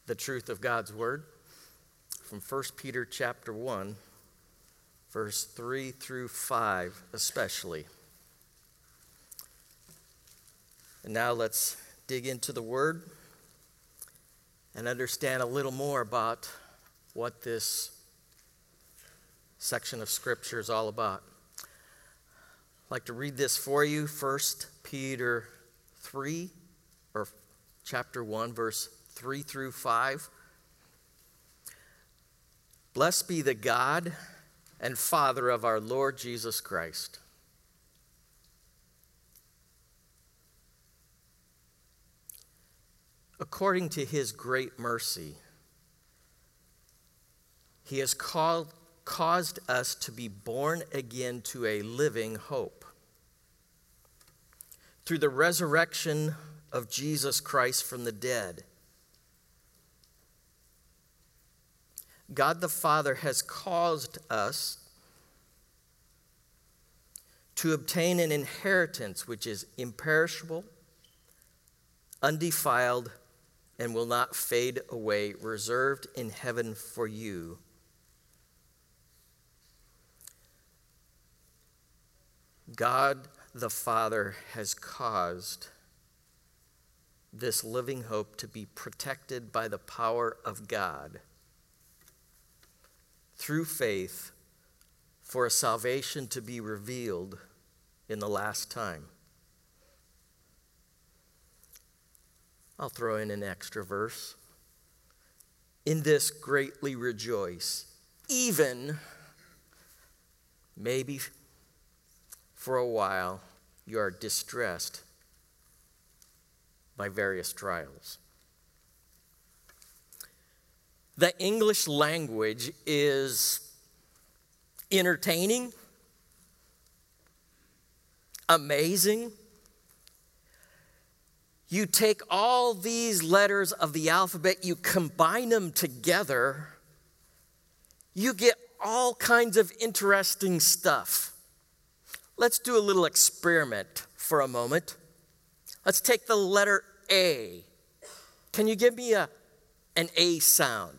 the truth of God's word from 1 Peter chapter 1, verse 3 through 5 especially. And now let's dig into the word and understand a little more about what this section of scripture is all about. I'd like to read this for you, 1 Peter 3, or chapter 1, verse 3 through 5. Blessed be the God and Father of our Lord Jesus Christ. According to his great mercy, he has caused us to be born again to a living hope through the resurrection of Jesus Christ from the dead. God the Father has caused us to obtain an inheritance which is imperishable, undefiled, and will not fade away, reserved in heaven for you. God the Father has caused this living hope to be protected by the power of God through faith for a salvation to be revealed in the last time. I'll throw in an extra verse. In this greatly rejoice, even maybe for a while you are distressed by various trials. The English language is entertaining, amazing. You take all these letters of the alphabet, you combine them together, you get all kinds of interesting stuff. Let's do a little experiment for a moment. Let's take the letter A. Can you give me an A sound?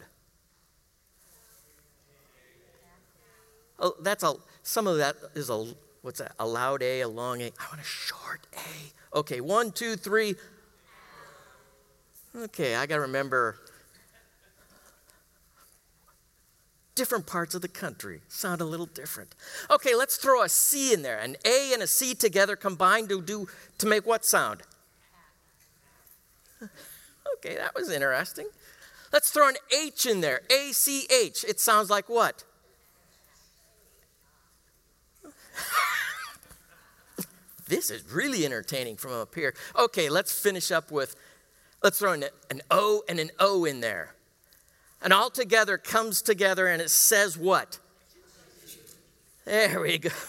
Oh, some of that is what's that? A loud A, a long A. I want a short A. Okay, 1, 2, 3. Okay, I got to remember different parts of the country sound a little different. Okay, let's throw a C in there. An A and a C together combined to make what sound? Okay, that was interesting. Let's throw an H in there. A-C-H. It sounds like what? This is really entertaining from up here. Okay, let's finish up with, let's throw an O and an O in there. And all together comes together and it says what? There we go.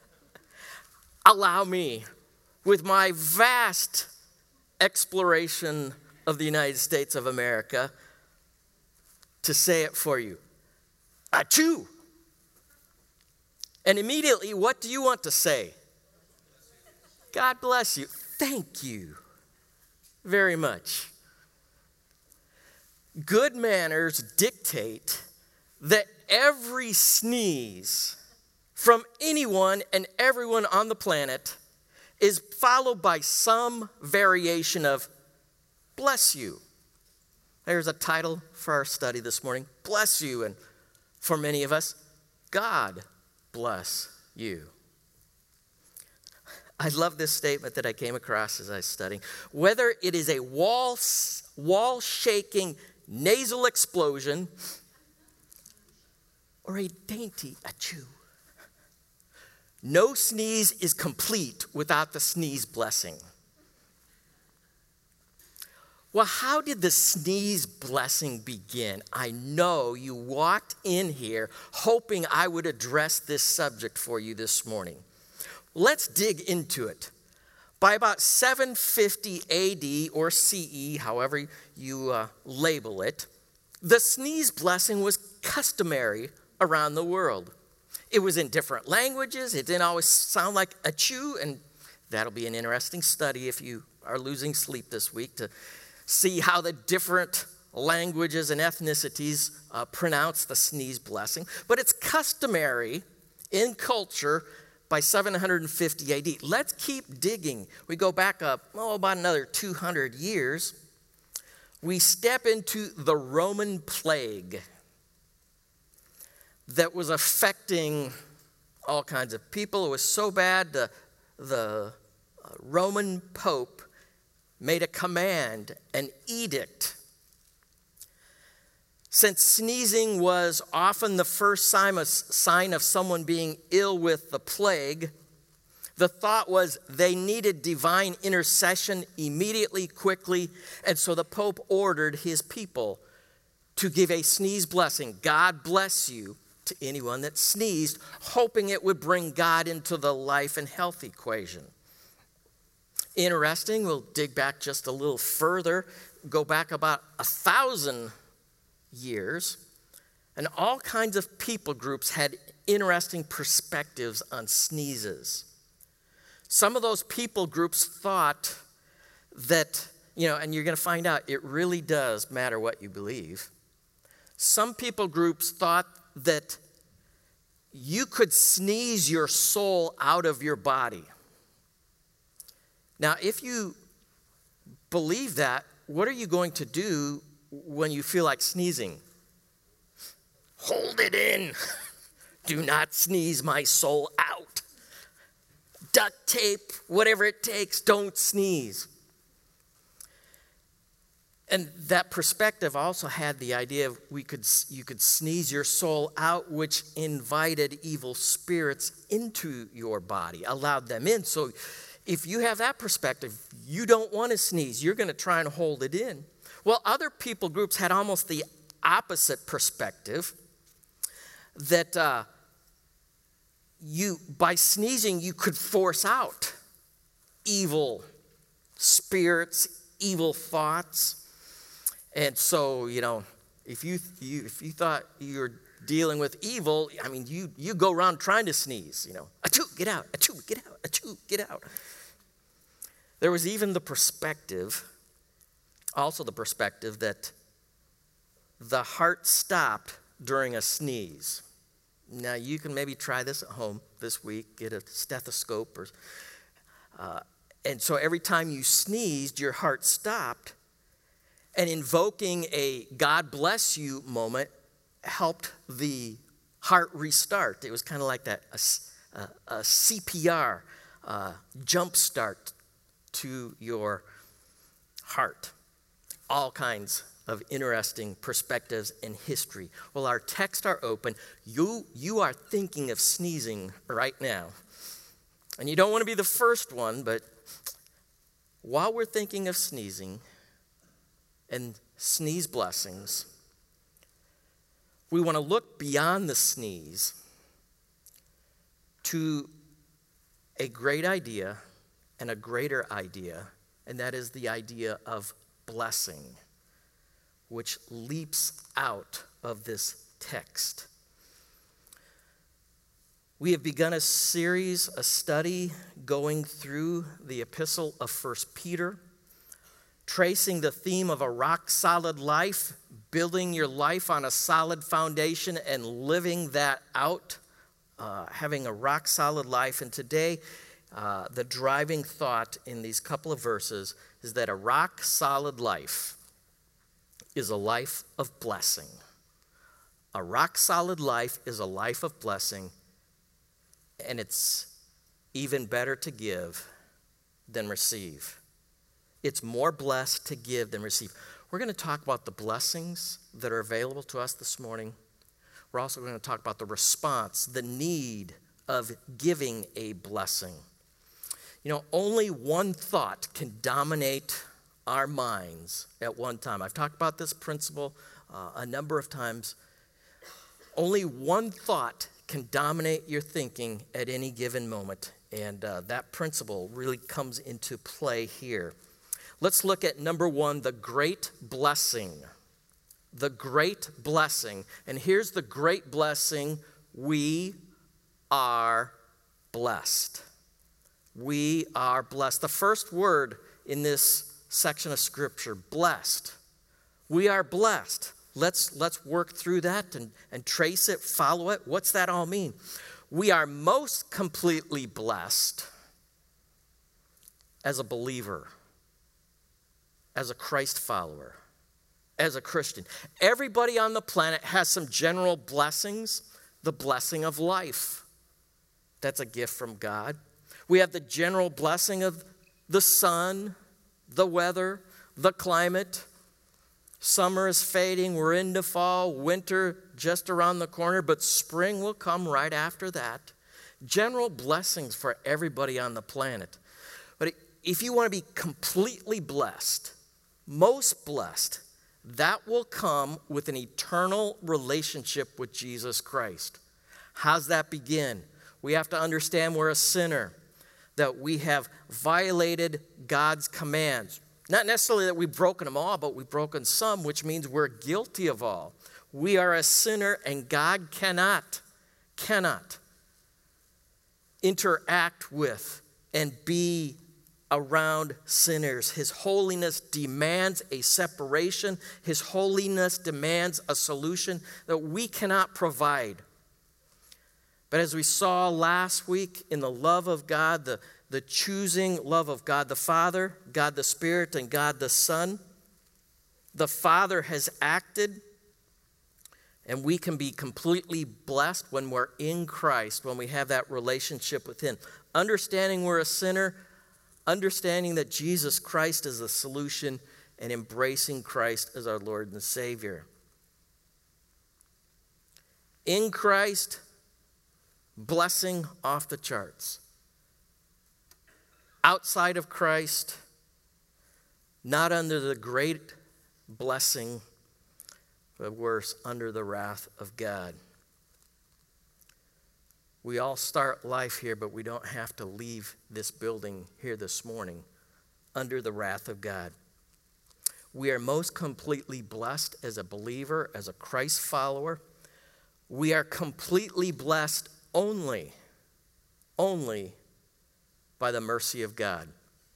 Allow me, with my vast exploration of the United States of America, to say it for you. Achoo! And immediately, what do you want to say? God bless you. Thank you very much. Good manners dictate that every sneeze from anyone and everyone on the planet is followed by some variation of bless you. There's a title for our study this morning, bless you. And for many of us, God bless you. I love this statement that I came across as I was studying. Whether it is a wall-shaking nasal explosion or a dainty achoo, no sneeze is complete without the sneeze blessing. Well, how did the sneeze blessing begin? I know you walked in here hoping I would address this subject for you this morning. Let's dig into it. By about 750 AD or CE, however you label it, the sneeze blessing was customary around the world. It was in different languages. It didn't always sound like achoo, and that'll be an interesting study if you are losing sleep this week to see how the different languages and ethnicities pronounce the sneeze blessing, but it's customary in culture by 750 AD. Let's keep digging. We go back up, about another 200 years. We step into the Roman plague that was affecting all kinds of people. It was so bad, the Roman Pope made a command, an edict. Since sneezing was often the first sign of someone being ill with the plague, the thought was they needed divine intercession immediately, quickly, and so the Pope ordered his people to give a sneeze blessing. God bless you to anyone that sneezed, hoping it would bring God into the life and health equation. Interesting, we'll dig back just a little further, go back about 1,000 years, and all kinds of people groups had interesting perspectives on sneezes. Some of those people groups thought that, and you're going to find out it really does matter what you believe. Some people groups thought that you could sneeze your soul out of your body. Now, if you believe that, what are you going to do when you feel like sneezing? Hold it in. Do not sneeze my soul out. Duct tape, whatever it takes, don't sneeze. And that perspective also had the idea of you could sneeze your soul out, which invited evil spirits into your body, allowed them in. So if you have that perspective, you don't want to sneeze. You're going to try and hold it in. Well, other people groups had almost the opposite perspective, that by sneezing, you could force out evil spirits, evil thoughts. And so, if you thought you were dealing with evil, you go around trying to sneeze, achoo, get out, achoo, get out, achoo, get out. There was even the perspective that the heart stopped during a sneeze. Now, you can maybe try this at home this week, get a stethoscope. And so every time you sneezed, your heart stopped. And invoking a God bless you moment helped the heart restart. It was kind of like that, a CPR, jump start to your heart. All kinds of interesting perspectives in history. Well, our texts are open. You are thinking of sneezing right now. And you don't want to be the first one, but while we're thinking of sneezing and sneeze blessings, we want to look beyond the sneeze to a great idea and a greater idea, and that is the idea of blessing, which leaps out of this text. We have begun a series, a study going through the epistle of 1 Peter, tracing the theme of a rock-solid life, building your life on a solid foundation and living that out, having a rock-solid life. And today, the driving thought in these couple of verses is that a rock-solid life is a life of blessing. A rock-solid life is a life of blessing, and it's even better to give than receive. It's more blessed to give than receive. We're going to talk about the blessings that are available to us this morning. We're also going to talk about the response, the need of giving a blessing. Only one thought can dominate our minds at one time. I've talked about this principle a number of times. Only one thought can dominate your thinking at any given moment. And that principle really comes into play here. Let's look at number one, the great blessing. The great blessing. And here's the great blessing. We are blessed. We are blessed. The first word in this section of Scripture, blessed. We are blessed. Let's work through that and trace it, follow it. What's that all mean? We are most completely blessed as a believer, as a Christ follower, as a Christian. Everybody on the planet has some general blessings. The blessing of life. That's a gift from God. We have the general blessing of the sun, the weather, the climate. Summer is fading. We're into fall. Winter just around the corner, but spring will come right after that. General blessings for everybody on the planet. But if you want to be completely blessed, most blessed, that will come with an eternal relationship with Jesus Christ. How's that begin? We have to understand we're a sinner, that we have violated God's commands. Not necessarily that we've broken them all, but we've broken some, which means we're guilty of all. We are a sinner, and God cannot interact with and be around sinners. His holiness demands a separation. His holiness demands a solution that we cannot provide. But as we saw last week in the love of God, the choosing love of God the Father, God the Spirit, and God the Son, the Father has acted, and we can be completely blessed when we're in Christ, when we have that relationship with Him. Understanding we're a sinner, understanding that Jesus Christ is the solution, and embracing Christ as our Lord and Savior. In Christ, blessing off the charts. Outside of Christ, not under the great blessing, but worse, under the wrath of God. We all start life here, but we don't have to leave this building here this morning under the wrath of God. We are most completely blessed as a believer, as a Christ follower. We are completely blessed only by the mercy of God.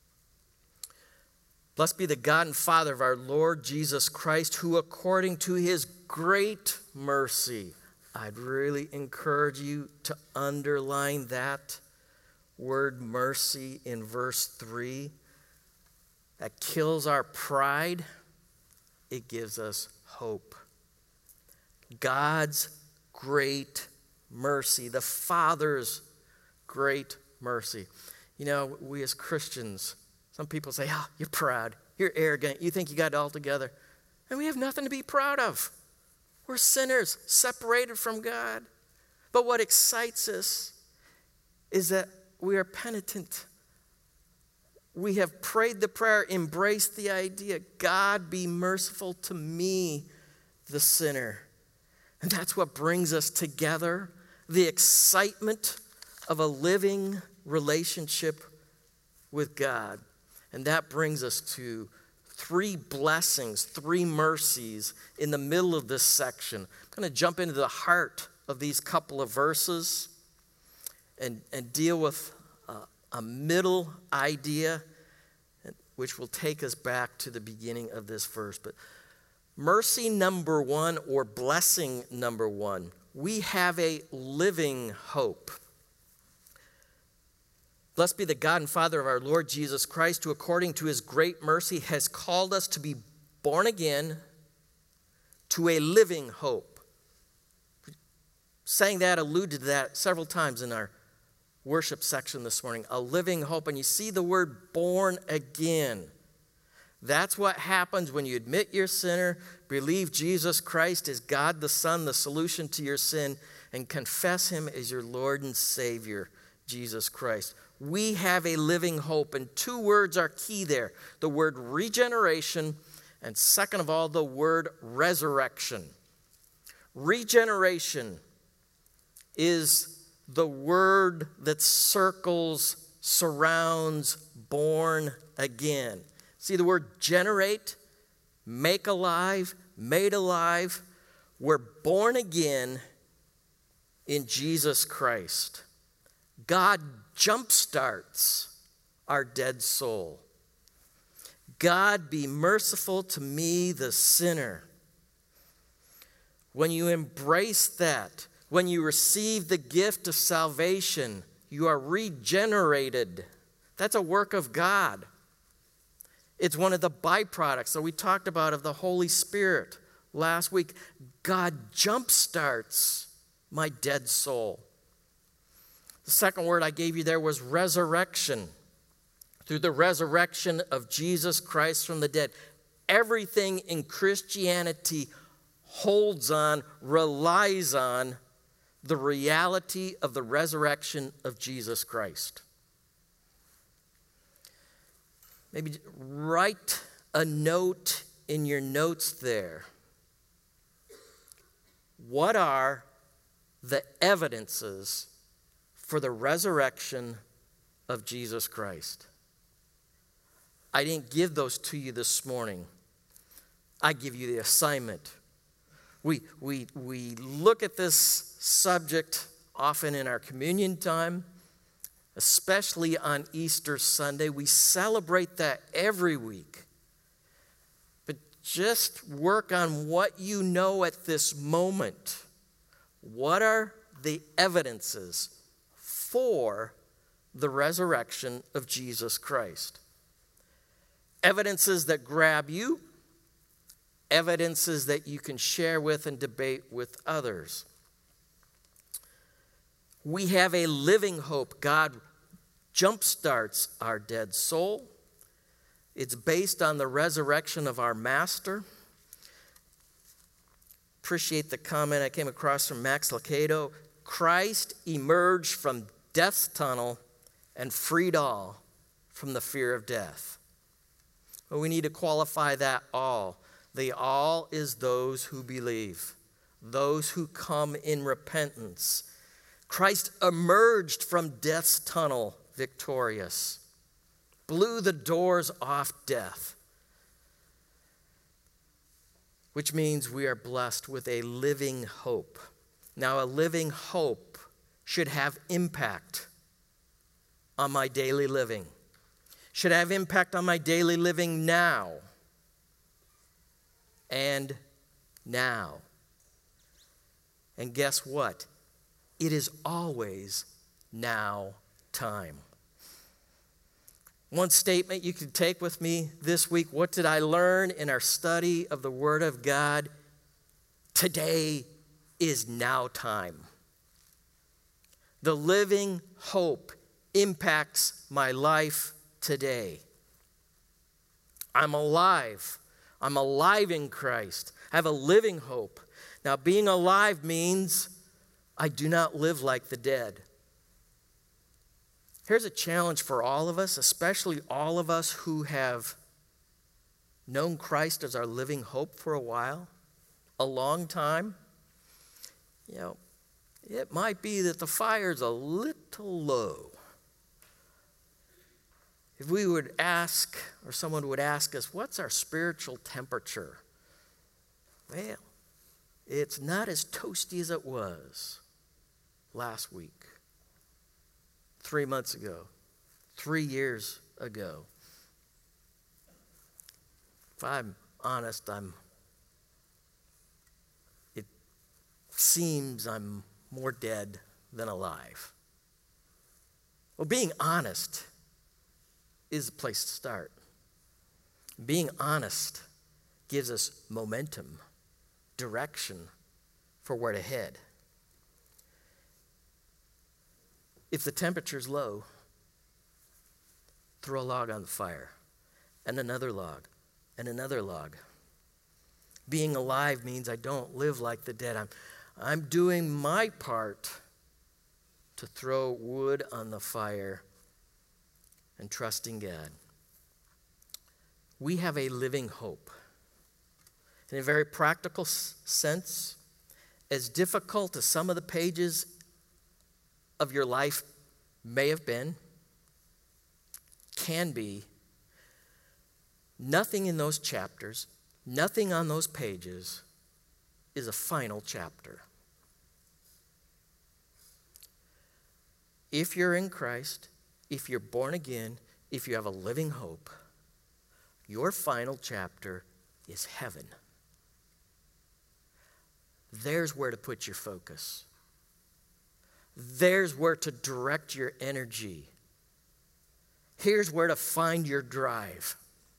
Blessed be the God and Father of our Lord Jesus Christ, who according to His great mercy, I'd really encourage you to underline that word mercy in verse 3. That kills our pride. It gives us hope. God's great mercy, the Father's great mercy. You know, we as Christians, some people say, oh, you're proud, you're arrogant, you think you got it all together. And we have nothing to be proud of. We're sinners, separated from God. But what excites us is that we are penitent. We have prayed the prayer, embraced the idea, God be merciful to me, the sinner. And that's what brings us together, the excitement of a living relationship with God. And that brings us to three blessings, three mercies in the middle of this section. I'm going to jump into the heart of these couple of verses and deal with a middle idea, which will take us back to the beginning of this verse. But mercy number one, or blessing number one, we have a living hope. Blessed be the God and Father of our Lord Jesus Christ, who according to His great mercy has called us to be born again to a living hope. Saying that, alluded to that several times in our worship section this morning. A living hope. And you see the word born again. That's what happens when you admit you're a sinner, believe Jesus Christ is God the Son, the solution to your sin, and confess Him as your Lord and Savior, Jesus Christ. We have a living hope, and two words are key there. The word regeneration, and second of all, the word resurrection. Regeneration is the word that circles, surrounds, born again. See the word generate, make alive, made alive. We're born again in Jesus Christ. God jumpstarts our dead soul. God, be merciful to me, the sinner. When you embrace that, when you receive the gift of salvation, you are regenerated. That's a work of God. It's one of the byproducts that we talked about of the Holy Spirit last week. God jumpstarts my dead soul. The second word I gave you there was resurrection. Through the resurrection of Jesus Christ from the dead, everything in Christianity holds on, relies on the reality of the resurrection of Jesus Christ. Maybe write a note in your notes there. What are the evidences for the resurrection of Jesus Christ? I didn't give those to you this morning. I give you the assignment. We look at this subject often in our communion time, especially on Easter Sunday. We celebrate that every week. But just work on what you know at this moment. What are the evidences for the resurrection of Jesus Christ? Evidences that grab you, evidences that you can share with and debate with others. We have a living hope. God jumpstarts our dead soul. It's based on the resurrection of our Master. Appreciate the comment I came across from Max Lucado. Christ emerged from death's tunnel and freed all from the fear of death. But we need to qualify that all. The all is those who believe, those who come in repentance. Christ emerged from death's tunnel victorious, blew the doors off death, which means we are blessed with a living hope. Now, a living hope should have impact on my daily living. Should have impact on my daily living now. And now. And guess what? It is always now time. One statement you can take with me this week. What did I learn in our study of the Word of God? Today is now time. The living hope impacts my life today. I'm alive. I'm alive in Christ. I have a living hope. Now, being alive means I do not live like the dead. Here's a challenge for all of us, especially all of us who have known Christ as our living hope for a while, a long time. You know, it might be that the fire's a little low. If we would ask, or someone would ask us, what's our spiritual temperature? Well, it's not as toasty as it was last week, 3 months ago, 3 years ago. If I'm honest, it seems I'm more dead than alive. Well, being honest is the place to start. Being honest gives us momentum, direction for where to head. If the temperature's low, throw a log on the fire, and another log, and another log. Being alive means I don't live like the dead. I'm doing my part to throw wood on the fire and trusting God. We have a living hope. In a very practical sense, as difficult as some of the pages of your life may have been, can be, nothing in those chapters, nothing on those pages is a final chapter. If you're in Christ, if you're born again, if you have a living hope, Your final chapter is heaven. There's where to put your focus. There's where to direct your energy. Here's where to find your drive.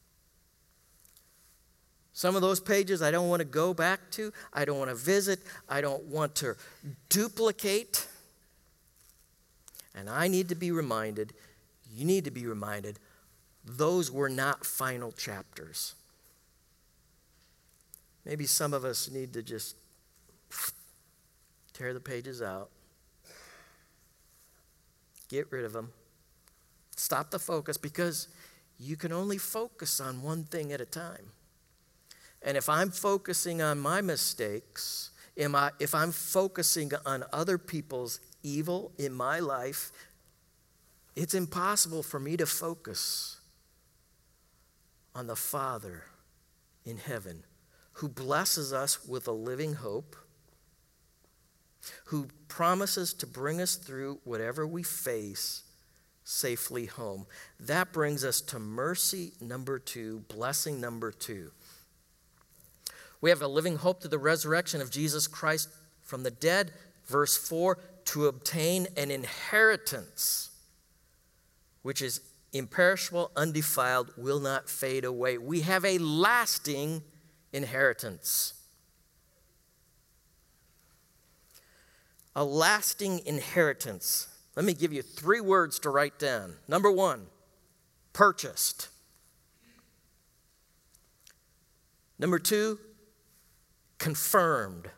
Some of those pages I don't want to go back to. I don't want to visit. I don't want to duplicate. And I need to be reminded, you need to be reminded, those were not final chapters. Maybe some of us need to just tear the pages out. Get rid of them. Stop the focus, because you can only focus on one thing at a time. And if I'm focusing on my mistakes, if I'm focusing on other people's evil in my life, it's impossible for me to focus on the Father in heaven, who blesses us with a living hope, who promises to bring us through whatever we face safely home. That brings us to mercy number 2, blessing number 2. We have a living hope through the resurrection of Jesus Christ from the dead. Verse 4, to obtain an inheritance which is imperishable, undefiled, will not fade away. We have a lasting inheritance. A lasting inheritance. Let me give you 3 words to write down. Number 1, purchased. Number 2, confirmed.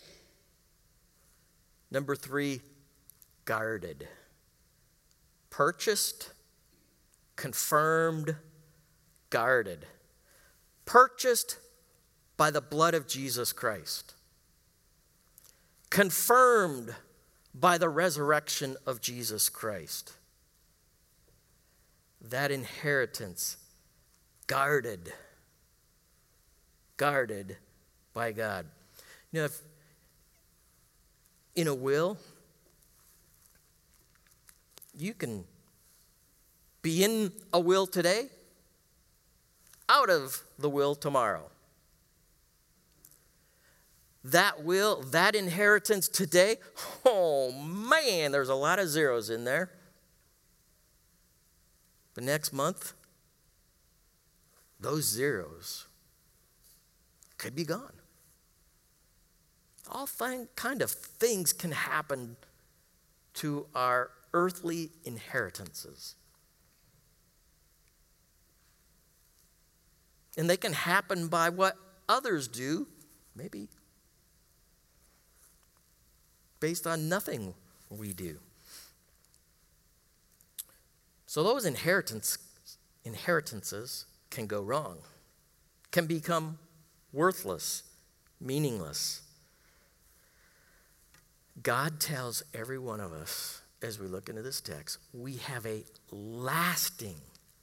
Number 3, guarded. Purchased, confirmed, guarded. Purchased by the blood of Jesus Christ. Confirmed by the resurrection of Jesus Christ. That inheritance, guarded by God. You know, if in a will, you can be in a will today, out of the will tomorrow. That will, that inheritance today, oh man, there's a lot of zeros in there. The next month, those zeros could be gone. All kind of things can happen to our earthly inheritances. And they can happen by what others do, maybe based on nothing we do. So those inheritances can go wrong, can become worthless, meaningless. God tells every one of us, as we look into this text, we have a lasting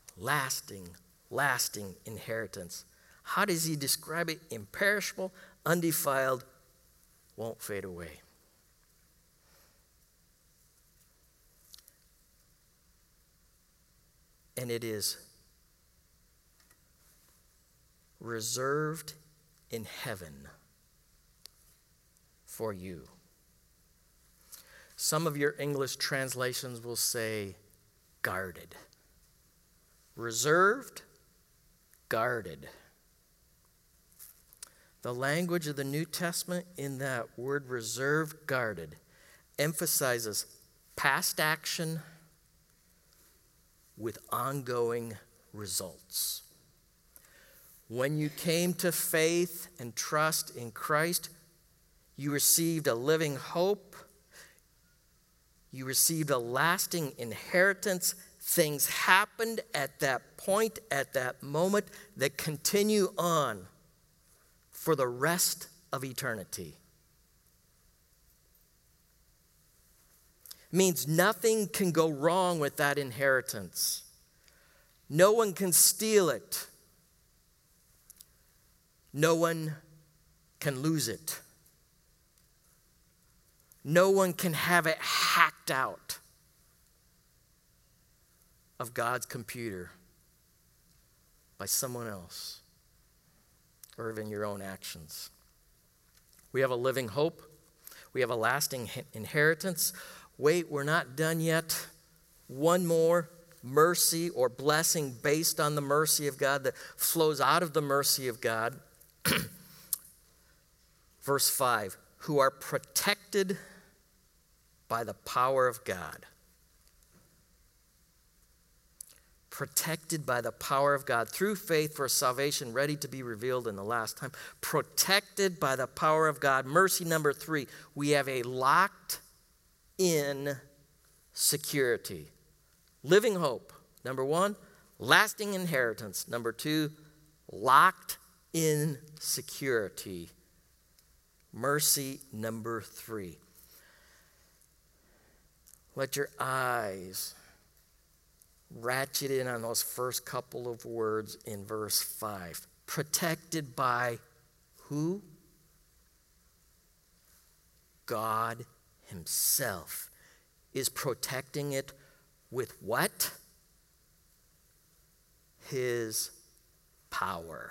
inheritance. How does he describe it? Imperishable, undefiled, won't fade away. And it is reserved in heaven for you. Some of your English translations will say guarded. Reserved, guarded. The language of the New Testament in that word reserved, guarded, emphasizes past action with ongoing results. When you came to faith and trust in Christ, you received a living hope. You received a lasting inheritance. Things happened at that point, at that moment, that continue on for the rest of eternity. It means nothing can go wrong with that inheritance. No one can steal it. No one can lose it. No one can have it hacked out of God's computer. by someone else or even your own actions. We have a living hope. We have a lasting inheritance. Wait, we're not done yet. One more mercy or blessing based on the mercy of God that flows out of the mercy of God. Verse 5, who are protected by the power of God. Protected by the power of God through faith for salvation ready to be revealed in the last time. Protected by the power of God. Mercy number 3, we have a locked in security. Living hope. Number 1, lasting inheritance. Number 2, locked in security. Mercy number 3. Let your eyes ratchet in on those first couple of words in verse 5. Protected by who? God himself is protecting it with what? His power.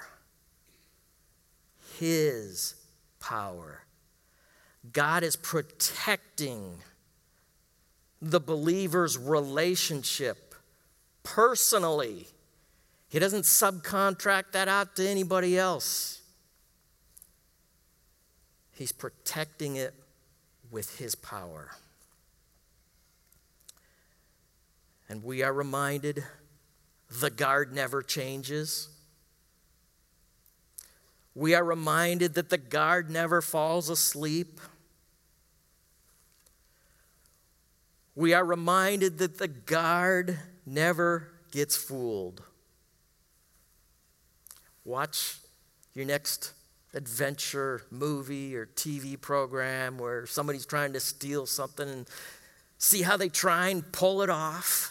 His power. God is protecting the believer's relationship personally. He doesn't subcontract that out to anybody else. He's protecting it with his power. And we are reminded the guard never changes. We are reminded that the guard never falls asleep. We are reminded that the guard never gets fooled. Watch your next adventure movie or TV program where somebody's trying to steal something and see how they try and pull it off.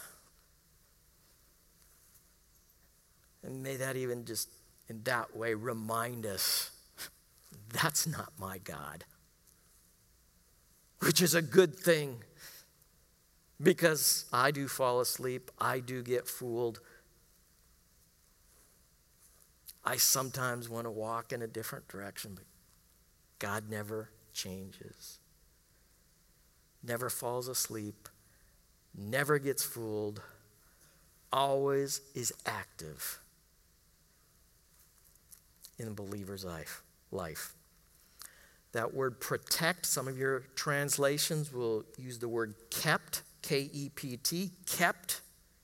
And may that even just in that way remind us, that's not my God. Which is a good thing. Because I do fall asleep, I do get fooled. I sometimes want to walk in a different direction, but God never changes. Never falls asleep, never gets fooled, always is active in the believer's life. That word protect, some of your translations will use the word kept. K-E-P-T, kept.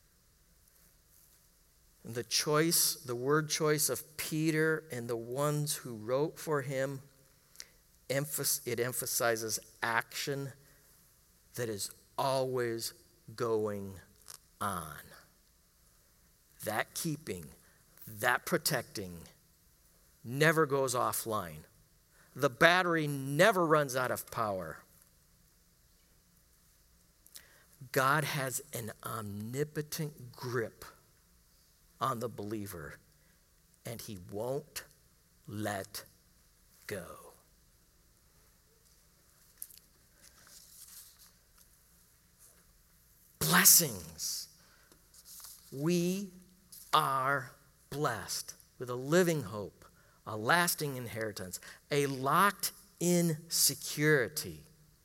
The word choice of Peter and the ones who wrote for him, it emphasizes action that is always going on. That keeping, that protecting never goes offline. The battery never runs out of power. God has an omnipotent grip on the believer, and he won't let go. Blessings. We are blessed with a living hope, a lasting inheritance, a locked-in security.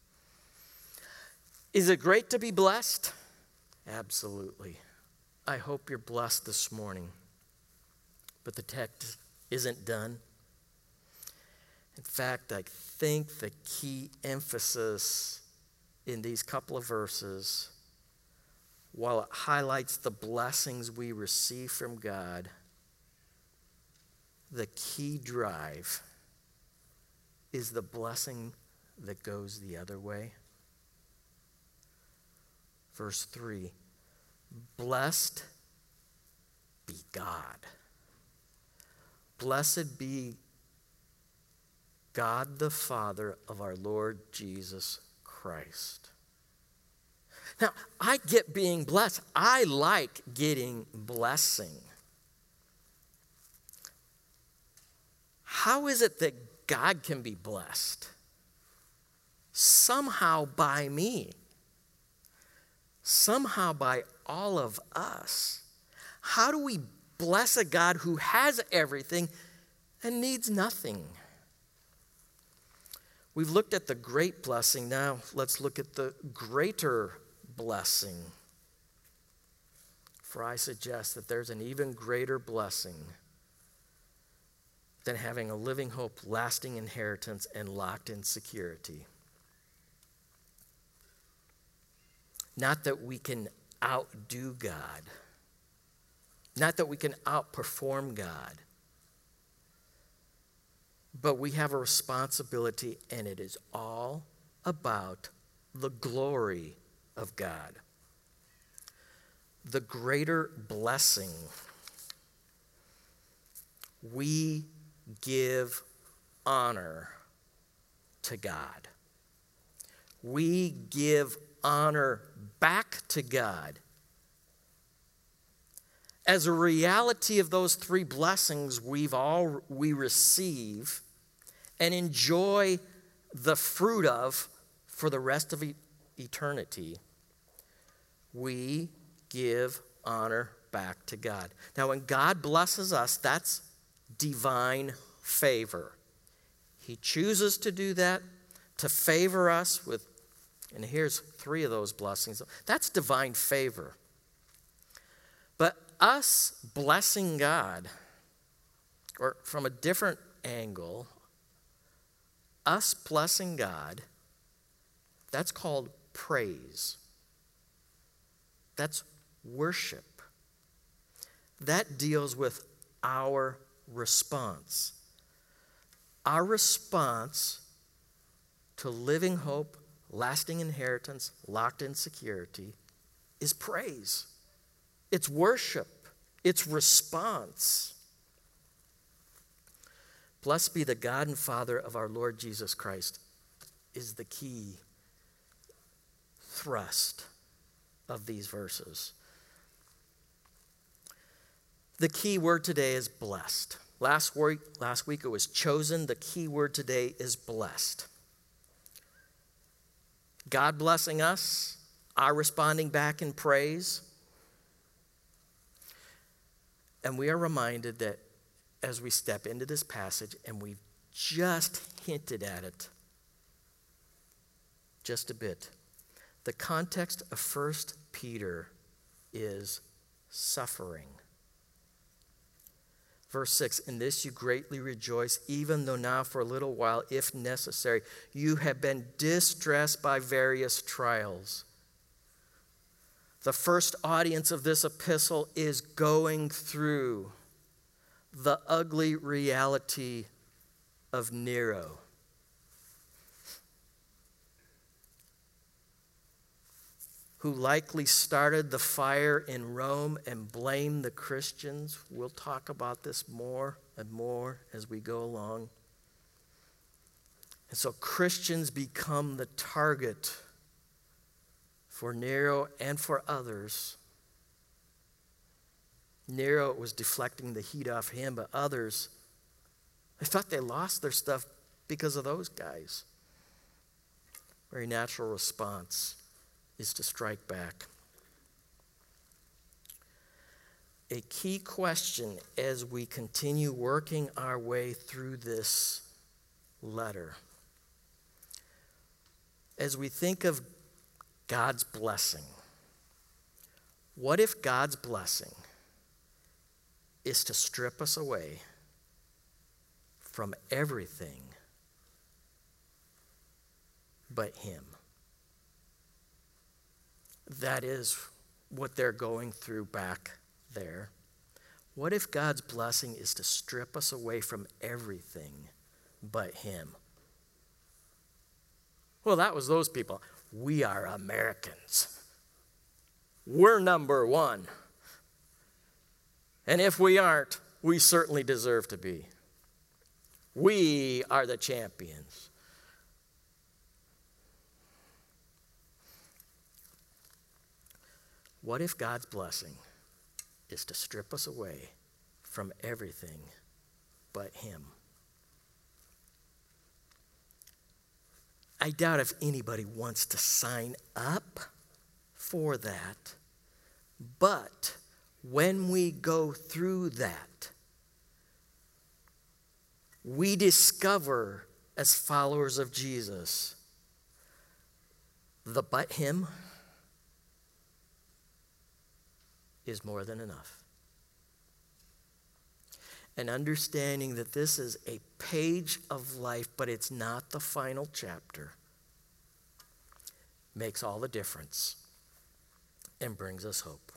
Is it great to be blessed? Absolutely. I hope you're blessed this morning. But the text isn't done. In fact, I think the key emphasis in these couple of verses, while it highlights the blessings we receive from God, the key drive is the blessing that goes the other way. Verse 3, blessed be God. Blessed be God the Father of our Lord Jesus Christ. Now, I get being blessed. I like getting blessing. How is it that God can be blessed? Somehow by me. Somehow by all of us. How do we bless a God who has everything and needs nothing. We've looked at the great blessing. Now let's look at the greater blessing. For I suggest that there's an even greater blessing than having a living hope, lasting inheritance, and locked in security. Not that we can outdo God. Not that we can outperform God. But we have a responsibility, and it is all about the glory of God. The greater blessing. We give honor to God. We give honor back to God. As a reality of those three blessings we receive and enjoy the fruit of for the rest of eternity, we give honor back to God. Now, when God blesses us, that's divine favor. He chooses to do that, to favor us with, and here's three of those blessings. That's divine favor. But us blessing God, or from a different angle, us blessing God, that's called praise. That's worship. That deals with our response. Our response to living hope, lasting inheritance, locked in security, is praise. It's worship. It's response. Blessed be the God and Father of our Lord Jesus Christ is the key thrust of these verses. The key word today is blessed. Last week it was chosen. The key word today is blessed. God blessing us, our responding back in praise. And we are reminded that as we step into this passage, and we've just hinted at it just a bit, the context of 1 Peter is suffering. Verse 6, in this you greatly rejoice, even though now for a little while, if necessary, you have been distressed by various trials. The first audience of this epistle is going through the ugly reality of Nero. Who likely started the fire in Rome and blamed the Christians. We'll talk about this more and more as we go along. And so Christians become the target for Nero and for others. Nero was deflecting the heat off him, but others, they thought they lost their stuff because of those guys. Very natural response is to strike back. A key question as we continue working our way through this letter, as we think of God's blessing, what if God's blessing is to strip us away from everything but Him? That is what they're going through back there. What if God's blessing is to strip us away from everything but Him? Well, that was those people. We are Americans. We're number one. And if we aren't, we certainly deserve to be. We are the champions. What if God's blessing is to strip us away from everything but Him? I doubt if anybody wants to sign up for that. But when we go through that, we discover as followers of Jesus, the but him is more than enough. And understanding that this is a page of life, but it's not the final chapter, makes all the difference and brings us hope.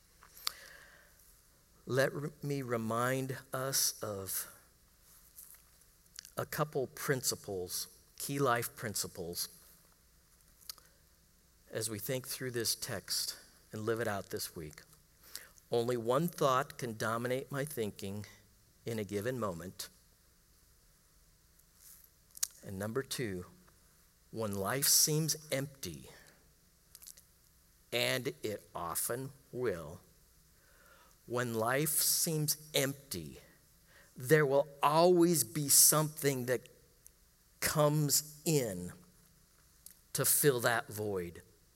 Let me remind us of a couple principles, key life principles, as we think through this text and live it out this week. Only one thought can dominate my thinking in a given moment. And number two, when life seems empty, and it often will, when life seems empty, there will always be something that comes in to fill that void.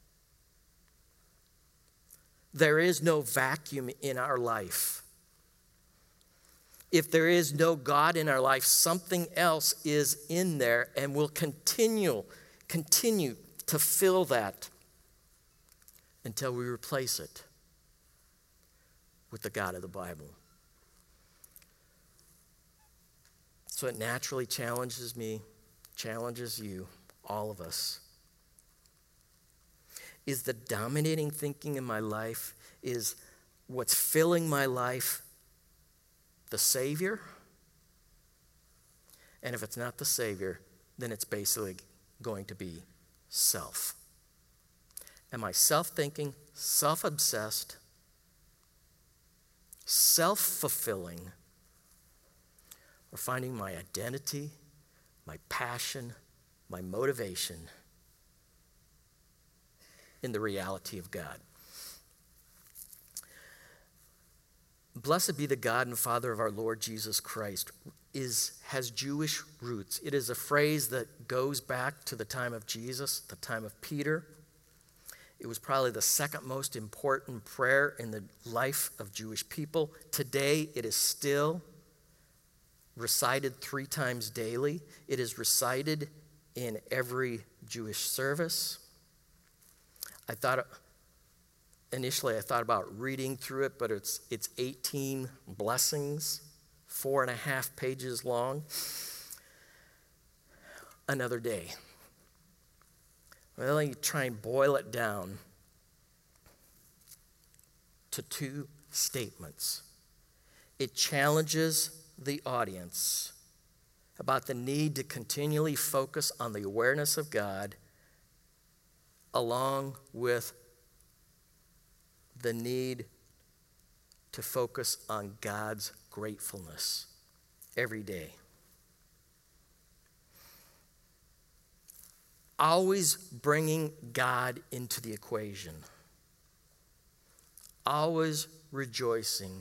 There is no vacuum in our life. If there is no God in our life, something else is in there and will continue to fill that until we replace it with the God of the Bible. So it naturally challenges me, challenges you, all of us. Is the dominating thinking in my life, is what's filling my life the Savior? And if it's not the Savior, then it's basically going to be self. Am I self-thinking, self-obsessed, self-fulfilling, or finding my identity, my passion, my motivation in the reality of God? Blessed be the God and Father of our Lord Jesus Christ has Jewish roots. It is a phrase that goes back to the time of Jesus, the time of Peter. It was probably the second most important prayer in the life of Jewish people. Today, it is still recited 3 times daily. It is recited in every Jewish service. Initially I thought about reading through it, but it's 18 blessings, 4.5 pages long. Another day. Well, you try and boil it down to 2 statements. It challenges the audience about the need to continually focus on the awareness of God, along with the need to focus on God's gratefulness every day. Always bringing God into the equation. Always rejoicing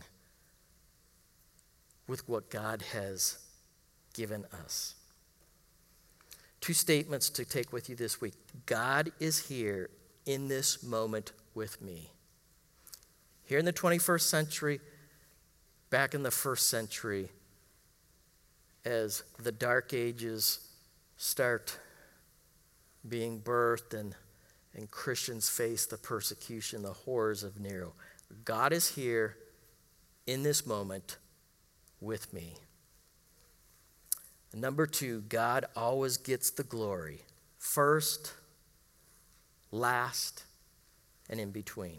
with what God has given us. 2 statements to take with you this week. God is here in this moment with me. Here in the 21st century, back in the 1st century, as the Dark Ages start being birthed and Christians face the persecution, the horrors of Nero. God is here in this moment with me. And number 2, God always gets the glory. First, last, and in between.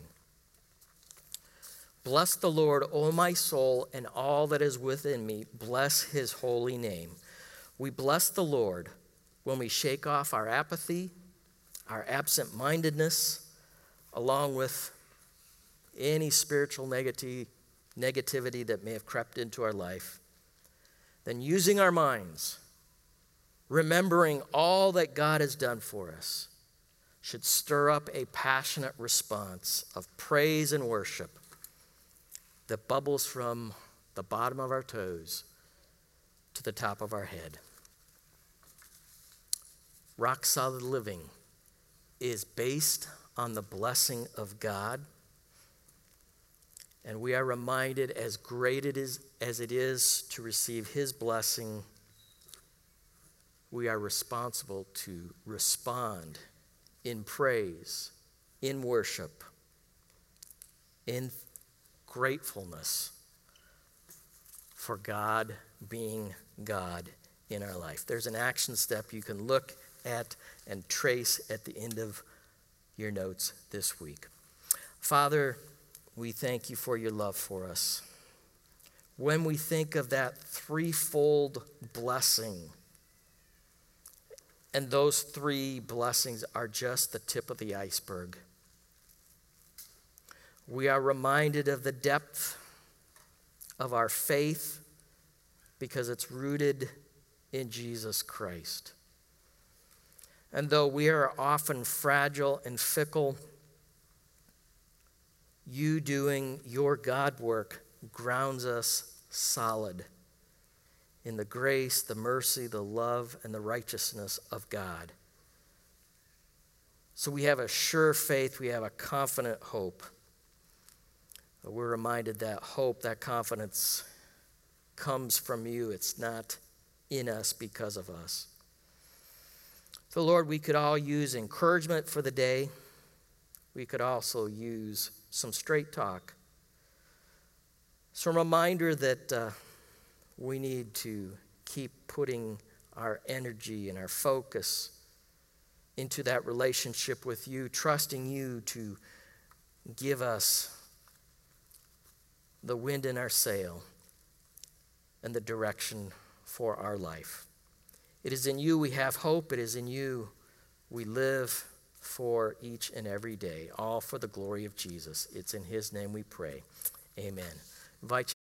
Bless the Lord, O my soul, and all that is within me. Bless his holy name. We bless the Lord when we shake off our apathy, our absent-mindedness, along with any spiritual negativity that may have crept into our life. Then using our minds, remembering all that God has done for us, should stir up a passionate response of praise and worship that bubbles from the bottom of our toes to the top of our head. Rock solid living is based on the blessing of God And we are reminded, as great as it is to receive his blessing, we are responsible to respond in praise, in worship, in gratefulness for God being God in our life. There's an action step you can look at and trace at the end of your notes this week. Father, we thank you for your love for us. When we think of that threefold blessing, and those three blessings are just the tip of the iceberg, we are reminded of the depth of our faith because it's rooted in Jesus Christ. And though we are often fragile and fickle, you doing your God work grounds us solid in the grace, the mercy, the love, and the righteousness of God. So we have a sure faith, we have a confident hope. But we're reminded that hope, that confidence comes from you. It's not in us because of us. So Lord, we could all use encouragement for the day. We could also use some straight talk. Some reminder that we need to keep putting our energy and our focus into that relationship with you, trusting you to give us the wind in our sail and the direction for our life. It is in you we have hope. It is in you we live for each and every day, all for the glory of Jesus. It's in his name we pray. Amen. Invite you